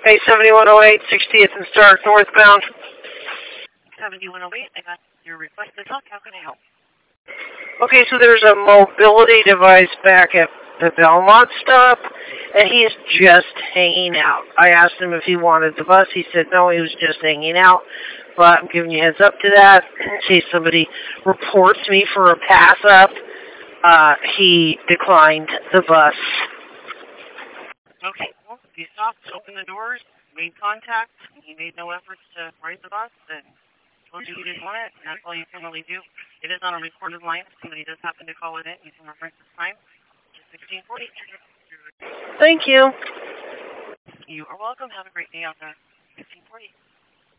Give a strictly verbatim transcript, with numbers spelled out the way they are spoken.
Hey, seventy-one oh eight, sixtieth and Stark, northbound. seventy-one oh eight, I got your request to talk. How can I help? Okay, so there's a mobility device back at the Belmont stop, and he's just hanging out. I asked him if he wanted the bus. He said no, he was just hanging out. But I'm giving you a heads up to that in case somebody reports me for a pass up. Uh, he declined the bus. Okay, well, he stopped, opened the doors, made contact. He made no efforts to ride the bus, and told you he didn't want it, and that's all you can really do. It is on a recorded line. If somebody does happen to call it in, you can reference this time. sixteen forty. Thank you. You are welcome. Have a great day on the sixteen forty.